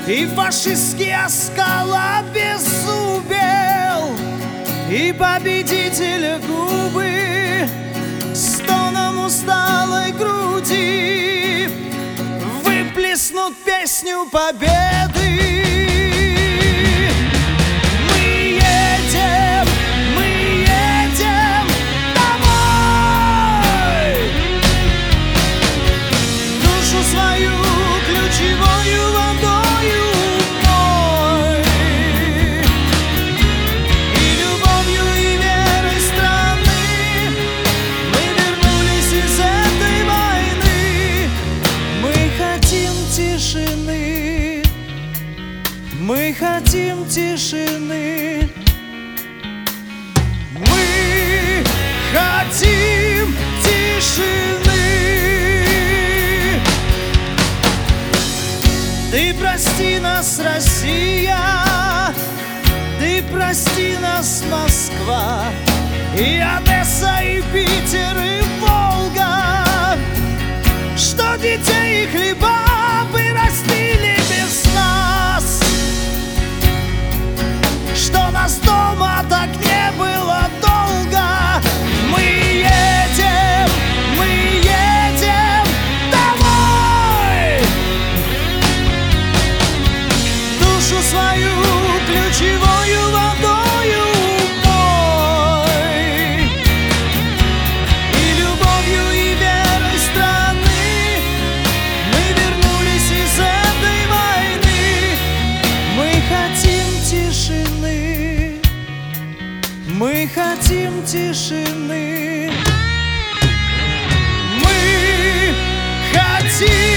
И фашистский оскал обеззубел, и победителя губы стоном усталой груди выплеснут песню победы. Мы едем домой, душу свою ключевую водою мой, и любовью и верой страны мы вернулись из этой войны. Мы хотим тишины, мы хотим тишины, мы хотим тишины. Ты прости нас, Россия, ты прости нас, Москва, и Одесса, и Питер, и Волга, что детей и хлеба вырастили без нас, что нас дома так не было долго. Мы едем домой, душу свою ключевою водою мой, и любовью и верой страны мы вернулись из этой войны. Мы хотим тишины, мы хотим тишины, мы хотим